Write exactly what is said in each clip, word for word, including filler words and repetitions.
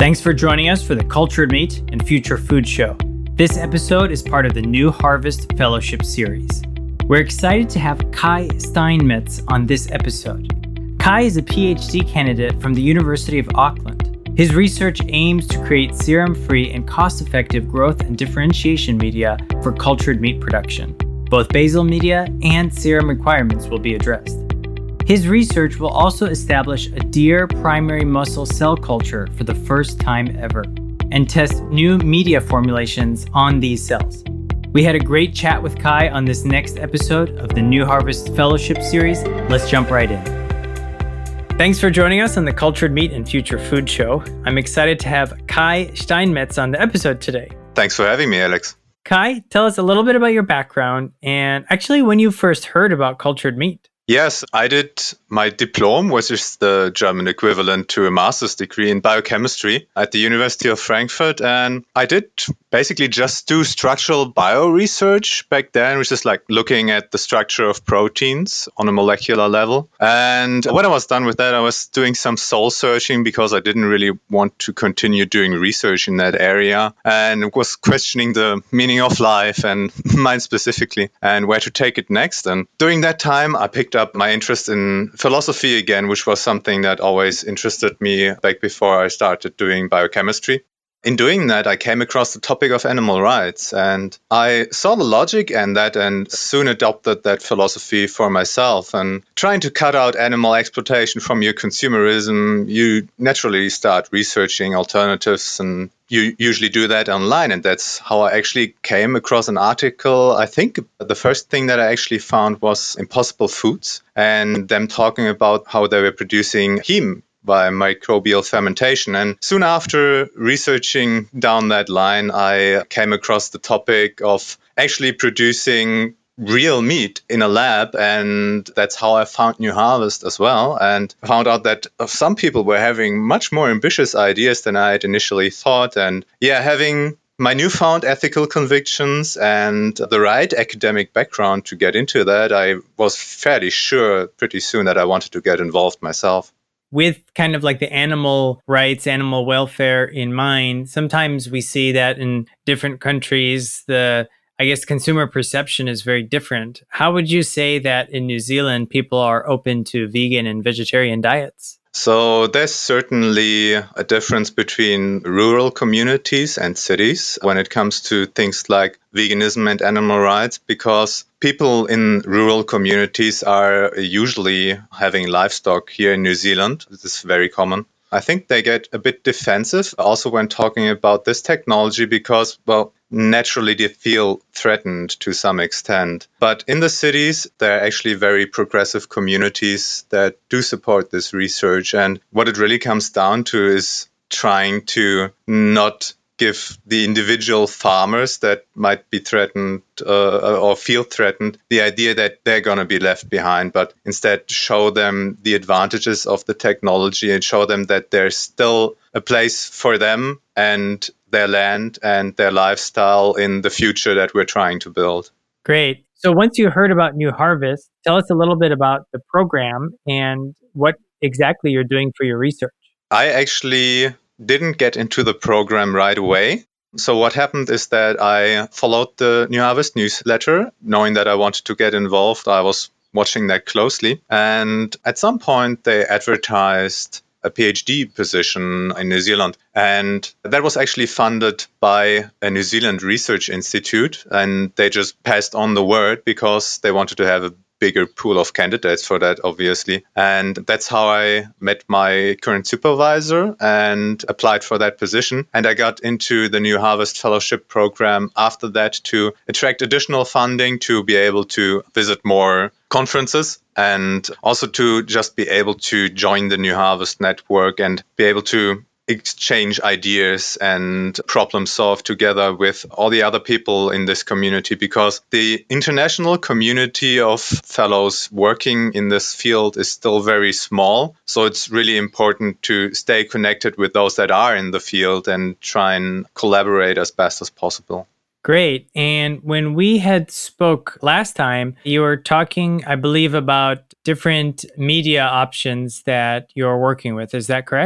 Thanks for joining us for the Cultured Meat and Future Food Show. This episode is part of the New Harvest Fellowship Series. We're excited to have Kai Steinmetz on this episode. Kai is a P H D candidate from the University of Auckland. His research aims to create serum-free and cost-effective growth and differentiation media for cultured meat production. Both basal media and serum requirements will be addressed. His research will also establish a deer primary muscle cell culture for the first time ever and test new media formulations on these cells. We had a great chat with Kai on this next episode of the New Harvest Fellowship Series. Let's jump right in. Thanks for joining us on the Cultured Meat and Future Food Show. I'm excited to have Kai Steinmetz on the episode today. Thanks for having me, Alex. Kai, tell us a little bit about your background and actually when you first heard about cultured meat. Yes, I did my diploma, which is the German equivalent to a master's degree in biochemistry at the University of Frankfurt. And I did basically just do structural bio research back then, which is like looking at the structure of proteins on a molecular level. And when I was done with that, I was doing some soul searching because I didn't really want to continue doing research in that area and was questioning the meaning of life and mine specifically and where to take it next. And during that time, I picked up my interest in philosophy again, which was something that always interested me back before I started doing biochemistry. In doing that, I came across the topic of animal rights and I saw the logic in that and soon adopted that philosophy for myself. And trying to cut out animal exploitation from your consumerism, you naturally start researching alternatives, and you usually do that online. And that's how I actually came across an article. I think the first thing that I actually found was Impossible Foods and them talking about how they were producing heme by microbial fermentation. And soon after researching down that line, I came across the topic of actually producing real meat in a lab. And that's how I found New Harvest as well. And found out that some people were having much more ambitious ideas than I had initially thought. And yeah, having my newfound ethical convictions and the right academic background to get into that, I was fairly sure pretty soon that I wanted to get involved myself. With kind of like the animal rights, animal welfare in mind, sometimes we see that in different countries, the, I guess, consumer perception is very different. How would you say that in New Zealand, people are open to vegan and vegetarian diets? So there's certainly a difference between rural communities and cities when it comes to things like veganism and animal rights, because people in rural communities are usually having livestock here in New Zealand. This is very common. I think they get a bit defensive also when talking about this technology because, well, naturally they feel threatened to some extent. But in the cities, there are actually very progressive communities that do support this research. And what it really comes down to is trying to not give the individual farmers that might be threatened uh, or feel threatened the idea that they're going to be left behind, but instead show them the advantages of the technology and show them that there's still a place for them and their land and their lifestyle in the future that we're trying to build. Great. So once you heard about New Harvest, tell us a little bit about the program and what exactly you're doing for your research. I actually didn't get into the program right away. So what happened is that I followed the New Harvest newsletter, knowing that I wanted to get involved. I was watching that closely. And at some point, they advertised a PhD position in New Zealand. And that was actually funded by a New Zealand Research Institute. And they just passed on the word because they wanted to have a bigger pool of candidates for that, obviously. And that's how I met my current supervisor and applied for that position. And I got into the New Harvest Fellowship program after that to attract additional funding to be able to visit more conferences and also to just be able to join the New Harvest network and be able to exchange ideas and problem solve together with all the other people in this community, because the international community of fellows working in this field is still very small. So it's really important to stay connected with those that are in the field and try and collaborate as best as possible. Great. And when we had spoke last time, you were talking, I believe, about different media options that you're working with. Is that correct?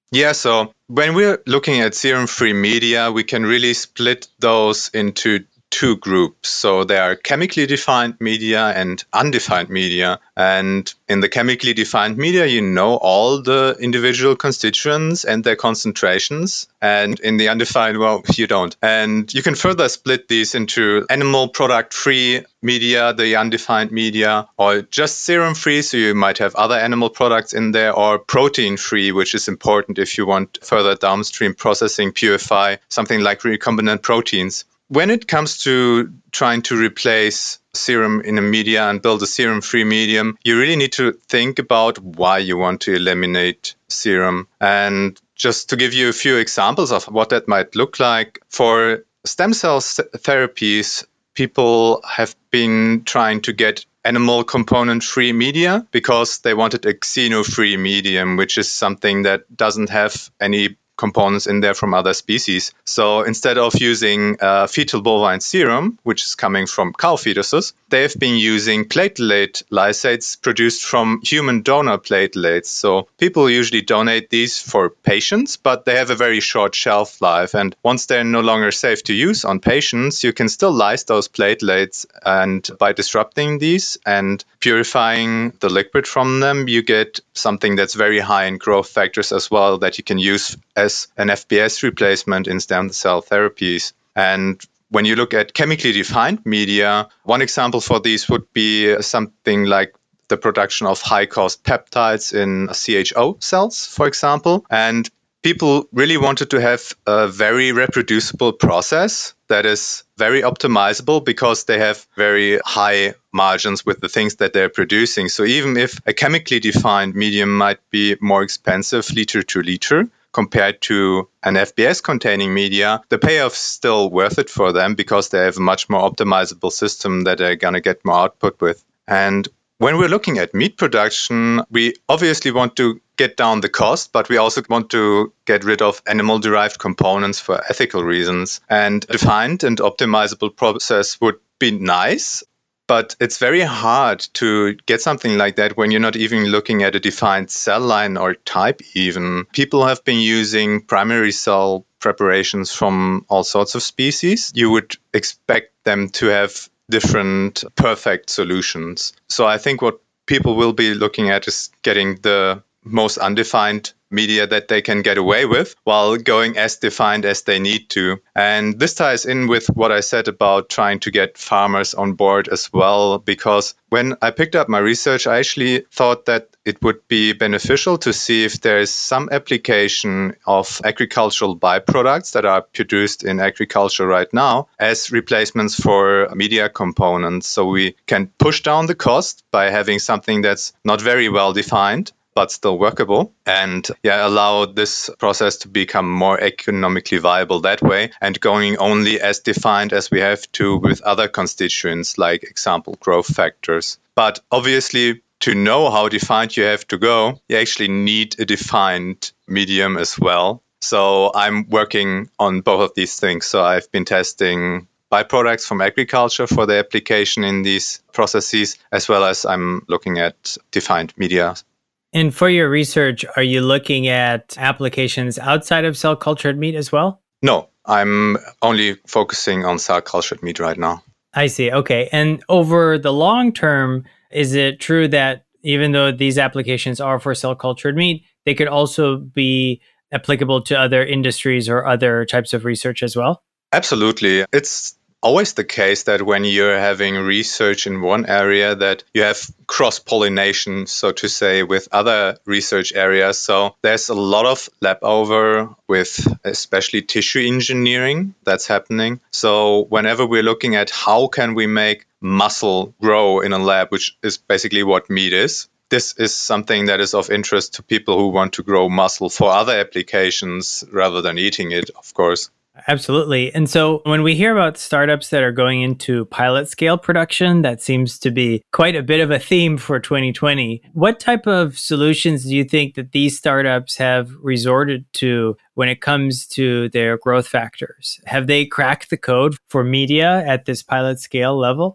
Yeah, so when we're looking at serum-free media, we can really split those into two groups. So there are chemically defined media and undefined media. And in the chemically defined media, you know all the individual constituents and their concentrations. And in the undefined, well, you don't. And you can further split these into animal product-free media, the undefined media, or just serum-free, so you might have other animal products in there, or protein-free, which is important if you want further downstream processing, purify something like recombinant proteins. When it comes to trying to replace serum in a media and build a serum-free medium, you really need to think about why you want to eliminate serum. And just to give you a few examples of what that might look like, for stem cell therapies, people have been trying to get animal component-free media because they wanted a xeno-free medium, which is something that doesn't have any components in there from other species. So instead of using uh, fetal bovine serum, which is coming from cow fetuses, they've been using platelet lysates produced from human donor platelets. So people usually donate these for patients, but they have a very short shelf life. And once they're no longer safe to use on patients, you can still lyse those platelets. And by disrupting these and purifying the liquid from them, you get something that's very high in growth factors as well that you can use as an F B S replacement in stem cell therapies. And when you look at chemically defined media, one example for these would be something like the production of high-cost peptides in C H O cells, for example. And people really wanted to have a very reproducible process that is very optimizable because they have very high margins with the things that they're producing. So even if a chemically defined medium might be more expensive liter to liter, compared to an F B S-containing media, the payoff is still worth it for them because they have a much more optimizable system that they're going to get more output with. And when we're looking at meat production, we obviously want to get down the cost, but we also want to get rid of animal-derived components for ethical reasons. And a defined and optimizable process would be nice, but it's very hard to get something like that when you're not even looking at a defined cell line or type even. People have been using primary cell preparations from all sorts of species. You would expect them to have different perfect solutions. So I think what people will be looking at is getting the most undefined media that they can get away with while going as defined as they need to. And this ties in with what I said about trying to get farmers on board as well, because when I picked up my research, I actually thought that it would be beneficial to see if there is some application of agricultural byproducts that are produced in agriculture right now as replacements for media components. So we can push down the cost by having something that's not very well defined, but still workable, and yeah, allow this process to become more economically viable that way, and going only as defined as we have to with other constituents, like example growth factors. But obviously, to know how defined you have to go, you actually need a defined medium as well. So I'm working on both of these things. So I've been testing byproducts from agriculture for the application in these processes, as well as I'm looking at defined media. And for your research, are you looking at applications outside of cell-cultured meat as well? No, I'm only focusing on cell-cultured meat right now. I see. Okay. And over the long term, is it true that even though these applications are for cell-cultured meat, they could also be applicable to other industries or other types of research as well? Absolutely. It's always the case that when you're having research in one area that you have cross-pollination, so to say, with other research areas. So there's a lot of lab over with especially tissue engineering that's happening. So whenever we're looking at how can we make muscle grow in a lab, which is basically what meat is, this is something that is of interest to people who want to grow muscle for other applications rather than eating it, of course. Absolutely. And so when we hear about startups that are going into pilot scale production, that seems to be quite a bit of a theme for twenty twenty. What type of solutions do you think that these startups have resorted to when it comes to their growth factors? Have they cracked the code for media at this pilot scale level?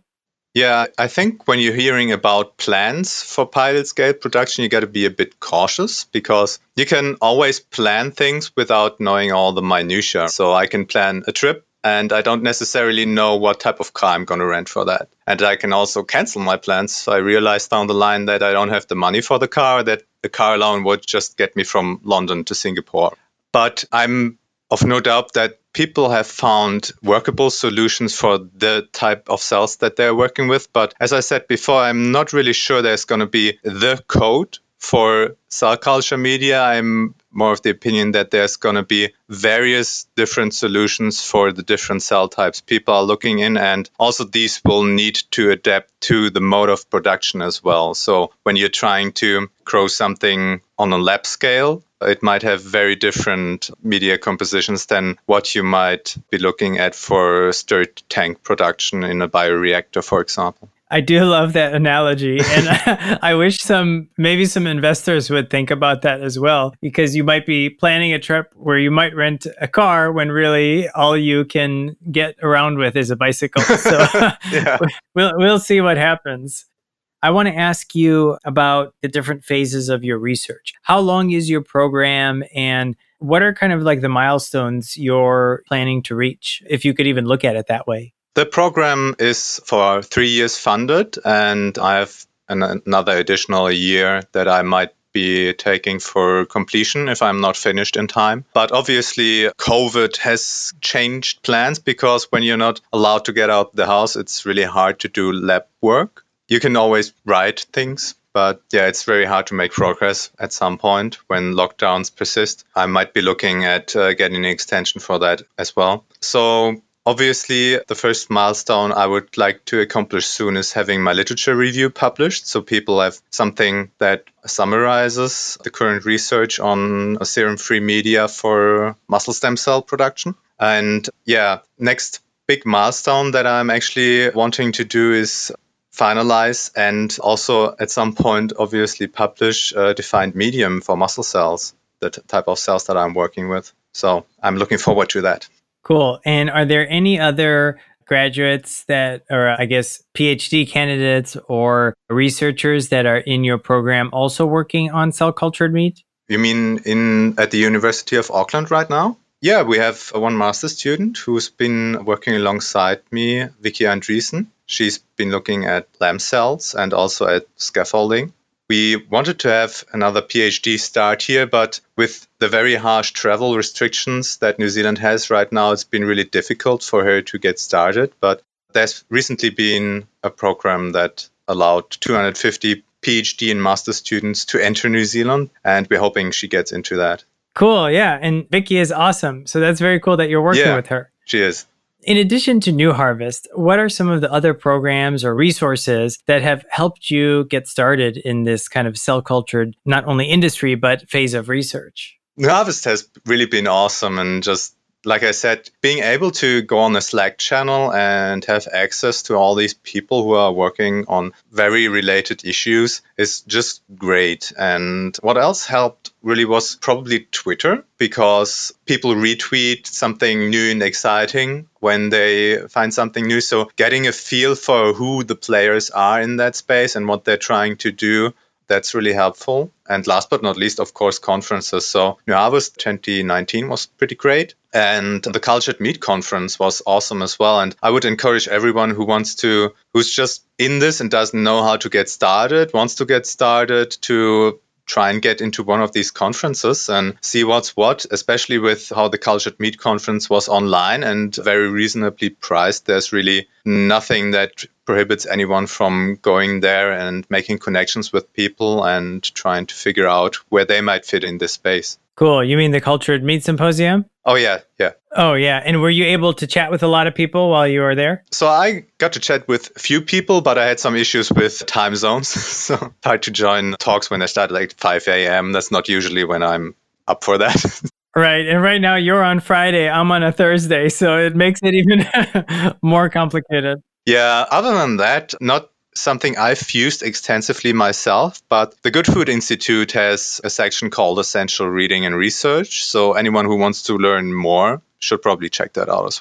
Yeah, I think when you're hearing about plans for pilot scale production, you got to be a bit cautious because you can always plan things without knowing all the minutiae. So I can plan a trip and I don't necessarily know what type of car I'm going to rent for that. And I can also cancel my plans. So I realize down the line that I don't have the money for the car, that the car alone would just get me from London to Singapore. But I'm of no doubt that people have found workable solutions for the type of cells that they're working with. But as I said before, I'm not really sure there's going to be the code for cell culture media. I'm more of the opinion that there's going to be various different solutions for the different cell types people are looking in. And also these will need to adapt to the mode of production as well. So when you're trying to grow something on a lab scale, it might have very different media compositions than what you might be looking at for stirred tank production in a bioreactor, for example. I do love that analogy. And I wish some, maybe some investors would think about that as well, because you might be planning a trip where you might rent a car when really all you can get around with is a bicycle. So yeah. we'll, we'll see what happens. I want to ask you about the different phases of your research. How long is your program and what are kind of like the milestones you're planning to reach, if you could even look at it that way? The program is for three years funded, and I have an, another additional year that I might be taking for completion if I'm not finished in time. But obviously, COVID has changed plans because when you're not allowed to get out of the house, it's really hard to do lab work. You can always write things, but yeah, it's very hard to make progress at some point when lockdowns persist. I might be looking at uh, getting an extension for that as well. So obviously, the first milestone I would like to accomplish soon is having my literature review published, so people have something that summarizes the current research on serum-free media for muscle stem cell production. And yeah, next big milestone that I'm actually wanting to do is finalize and also at some point obviously publish a defined medium for muscle cells, the t- type of cells that I'm working with. So I'm looking forward to that. Cool. And are there any other graduates that, or I guess PhD candidates or researchers that are in your program also working on cell cultured meat? You mean in at the University of Auckland right now? Yeah, we have one master student who's been working alongside me, Vicky Andreessen. She's been looking at lamb cells and also at scaffolding. We wanted to have another PhD start here, but with the very harsh travel restrictions that New Zealand has right now, it's been really difficult for her to get started. But there's recently been a program that allowed two hundred fifty PhD and master students to enter New Zealand, and we're hoping she gets into that. Cool, yeah. And Vicky is awesome. So that's very cool that you're working yeah, with her. She is. In addition to New Harvest, what are some of the other programs or resources that have helped you get started in this kind of cell cultured, not only industry, but phase of research? New Harvest has really been awesome. And just like I said, being able to go on a Slack channel and have access to all these people who are working on very related issues is just great. And what else helped really was probably Twitter, because people retweet something new and exciting when they find something new. So getting a feel for who the players are in that space and what they're trying to do, that's really helpful. And last but not least, of course, conferences. So New Harvest twenty nineteen was pretty great. And the Cultured Meat Conference was awesome as well. And I would encourage everyone who wants to, who's just in this and doesn't know how to get started, wants to get started, to try and get into one of these conferences and see what's what, especially with how the Cultured Meat Conference was online and very reasonably priced. There's really nothing that prohibits anyone from going there and making connections with people and trying to figure out where they might fit in this space. Cool. You mean the Cultured Meat Symposium? Oh, yeah, yeah. Oh, yeah. And were you able to chat with a lot of people while you were there? So I got to chat with a few people, but I had some issues with time zones. So I had to join talks when I started like five a.m. That's not usually when I'm up for that. Right. And right now you're on Friday. I'm on a Thursday. So it makes it even more complicated. Yeah. Other than that, not something I've used extensively myself, but the Good Food Institute has a section called Essential Reading and Research. So anyone who wants to learn more should probably check that out as well.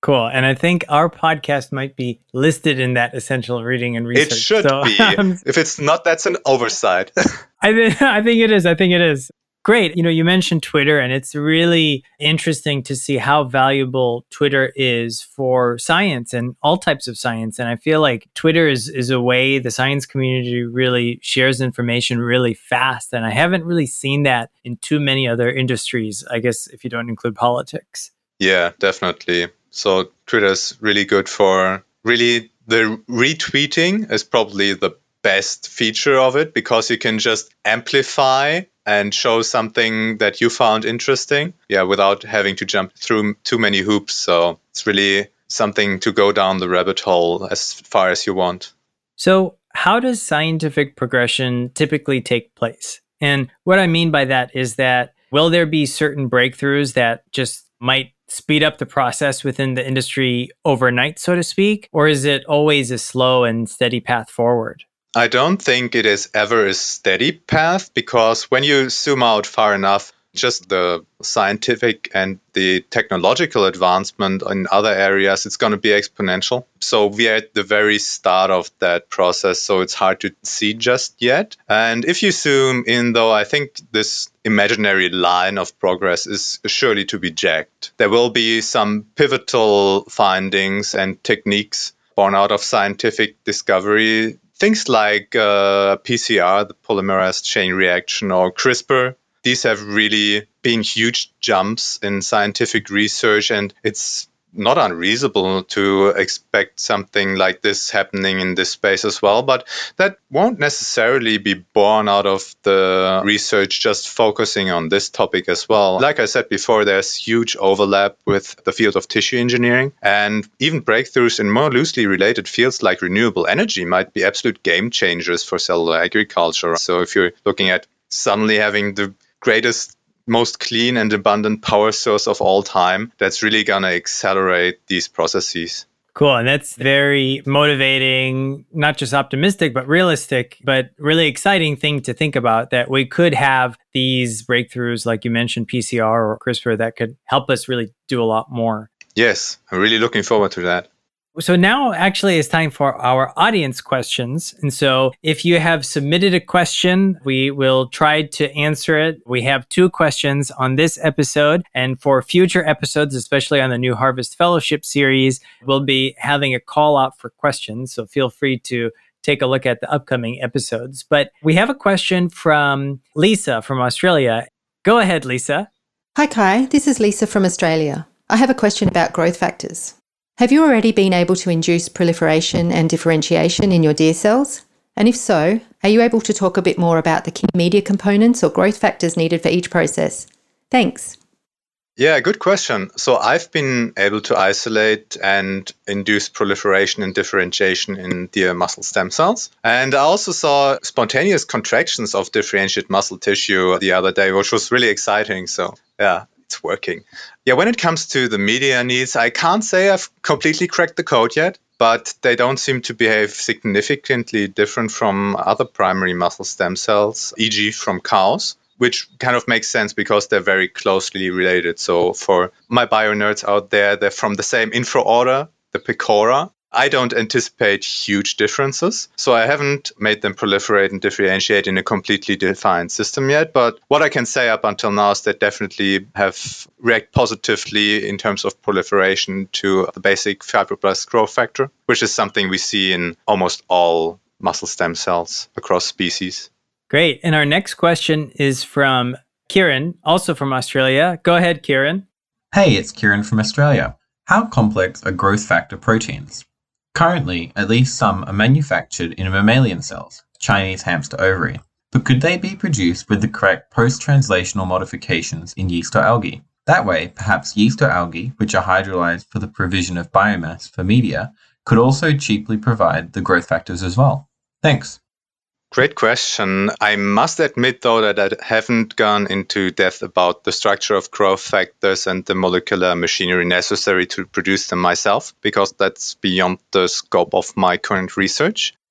Cool. And I think our podcast might be listed in that essential reading and research. It should so, be. If it's not, that's an oversight. I, th- I think it is. I think it is. Great. You know, you mentioned Twitter, and it's really interesting to see how valuable Twitter is for science and all types of science. And I feel like Twitter is, is a way the science community really shares information really fast. And I haven't really seen that in too many other industries, I guess, if you don't include politics. Yeah, definitely. So Twitter is really good for really the retweeting is probably the best feature of it, because you can just amplify and show something that you found interesting, yeah, without having to jump through too many hoops. So it's really something to go down the rabbit hole as far as you want. So how does scientific progression typically take place? And what I mean by that is that will there be certain breakthroughs that just might speed up the process within the industry overnight, so to speak? Or is it always a slow and steady path forward? I don't think it is ever a steady path, because when you zoom out far enough, just the scientific and the technological advancement in other areas, it's going to be exponential. So we are at the very start of that process, so it's hard to see just yet. And if you zoom in, though, I think this imaginary line of progress is surely to be jacked. There will be some pivotal findings and techniques born out of scientific discovery. Things like uh, P C R, the polymerase chain reaction, or CRISPR, these have really been huge jumps in scientific research, and it's not unreasonable to expect something like this happening in this space as well. But that won't necessarily be born out of the research just focusing on this topic as well. Like I said before, there's huge overlap with the field of tissue engineering, and even breakthroughs in more loosely related fields like renewable energy might be absolute game changers for cellular agriculture. So if you're looking at suddenly having the greatest, most clean and abundant power source of all time, that's really going to accelerate these processes. Cool. And that's very motivating, not just optimistic, but realistic, but really exciting thing to think about, that we could have these breakthroughs, like you mentioned, P C R or CRISPR, that could help us really do a lot more. Yes, I'm really looking forward to that. So now actually it's time for our audience questions. And so if you have submitted a question, we will try to answer it. We have two questions on this episode. And for future episodes, especially on the New Harvest Fellowship series, we'll be having a call out for questions. So feel free to take a look at the upcoming episodes. But we have a question from Lisa from Australia. Go ahead, Lisa. Hi, Kai. This is Lisa from Australia. I have a question about growth factors. Have you already been able to induce proliferation and differentiation in your deer cells? And if so, are you able to talk a bit more about the key media components or growth factors needed for each process? Thanks. Yeah, good question. So I've been able to isolate and induce proliferation and differentiation in deer muscle stem cells. And I also saw spontaneous contractions of differentiated muscle tissue the other day, which was really exciting. So yeah, it's working. Yeah, when it comes to the media needs, I can't say I've completely cracked the code yet, but they don't seem to behave significantly different from other primary muscle stem cells, for example from cows, which kind of makes sense because they're very closely related. So for my bio nerds out there, they're from the same infraorder, the Pecora. I don't anticipate huge differences, so I haven't made them proliferate and differentiate in a completely defined system yet. But what I can say up until now is that definitely have react positively in terms of proliferation to the basic fibroblast growth factor, which is something we see in almost all muscle stem cells across species. Great. And our next question is from Kieran, also from Australia. Go ahead, Kieran. Hey, it's Kieran from Australia. How complex are growth factor proteins? Currently, at least some are manufactured in mammalian cells, Chinese hamster ovary, but could they be produced with the correct post-translational modifications in yeast or algae? That way, perhaps yeast or algae, which are hydrolyzed for the provision of biomass for media, could also cheaply provide the growth factors as well. Thanks. Great question. I must admit, though, that I haven't gone into depth about the structure of growth factors and the molecular machinery necessary to produce them myself, because that's beyond the scope of my current research.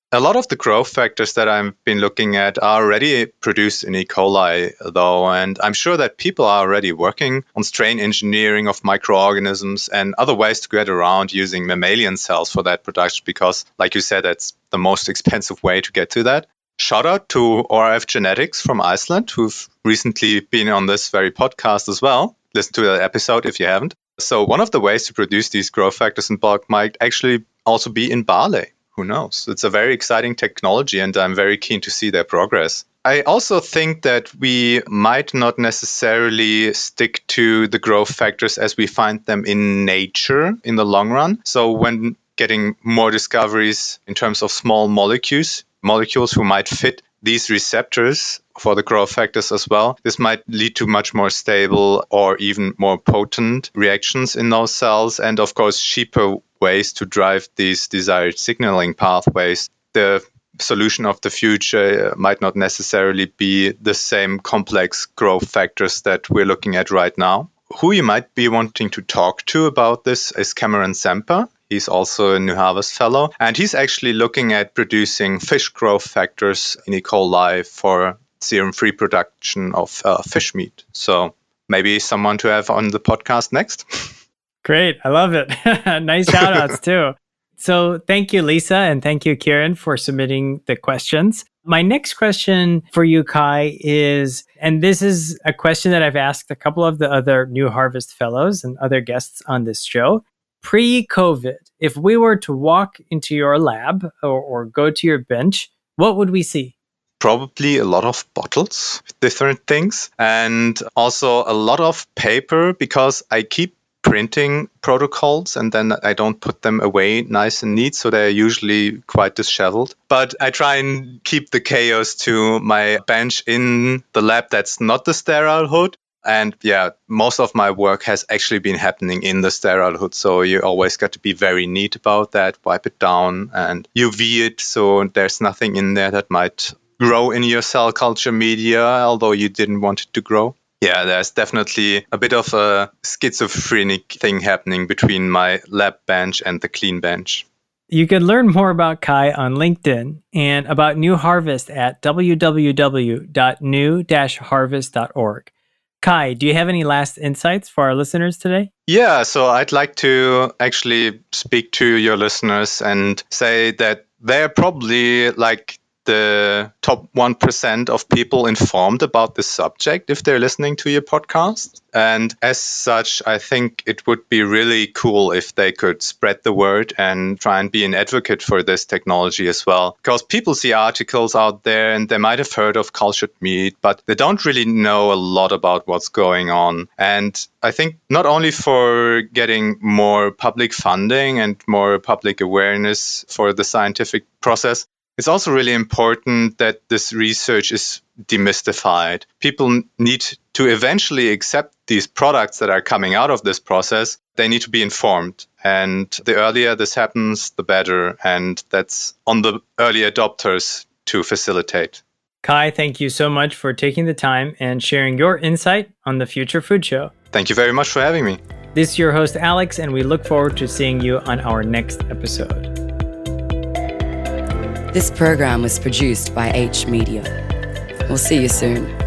A lot of the growth factors that I've been looking at are already produced in E. coli, though, and I'm sure that people are already working on strain engineering of microorganisms and other ways to get around using mammalian cells for that production, because, like you said, that's the most expensive way to get to that. Shout out to O R F Genetics from Iceland, who've recently been on this very podcast as well. Listen to that episode if you haven't. So one of the ways to produce these growth factors in bulk might actually also be in barley. Who knows? It's a very exciting technology, and I'm very keen to see their progress. I also think that we might not necessarily stick to the growth factors as we find them in nature in the long run. So when getting more discoveries in terms of small molecules, molecules who might fit these receptors for the growth factors as well, this might lead to much more stable or even more potent reactions in those cells, and of course cheaper ways to drive these desired signaling pathways. The solution of the future might not necessarily be the same complex growth factors that we're looking at right now. Who you might be wanting to talk to about this is Cameron Semper. He's also a New Harvest Fellow, and he's actually looking at producing fish growth factors in E. coli for serum-free production of uh, fish meat. So maybe someone to have on the podcast next. Great. I love it. Nice shout outs too. So thank you, Lisa, and thank you, Kieran, for submitting the questions. My next question for you, Kai, is, and this is a question that I've asked a couple of the other New Harvest Fellows and other guests on this show. Pre-COVID, if we were to walk into your lab or, or go to your bench, what would we see? Probably a lot of bottles, different things, and also a lot of paper, because I keep printing protocols and then I don't put them away nice and neat, so they're usually quite disheveled. But I try and keep the chaos to my bench in the lab that's not the sterile hood. And yeah, most of my work has actually been happening in the sterile hood. So you always got to be very neat about that, wipe it down and U V it so there's nothing in there that might grow in your cell culture media, although you didn't want it to grow. Yeah, there's definitely a bit of a schizophrenic thing happening between my lab bench and the clean bench. You can learn more about Kai on LinkedIn and about New Harvest at w w w dot new dash harvest dot org. Kai, do you have any last insights for our listeners today? Yeah, so I'd like to actually speak to your listeners and say that they're probably like the top one percent of people informed about this subject if they're listening to your podcast. And as such, I think it would be really cool if they could spread the word and try and be an advocate for this technology as well. Because people see articles out there and they might have heard of cultured meat, but they don't really know a lot about what's going on. And I think not only for getting more public funding and more public awareness for the scientific process, it's also really important that this research is demystified. People need to eventually accept these products that are coming out of this process. They need to be informed. And the earlier this happens, the better. And that's on the early adopters to facilitate. Kai, thank you so much for taking the time and sharing your insight on the Future Food Show. Thank you very much for having me. This is your host, Alex, and we look forward to seeing you on our next episode. This program was produced by H Media. We'll see you soon.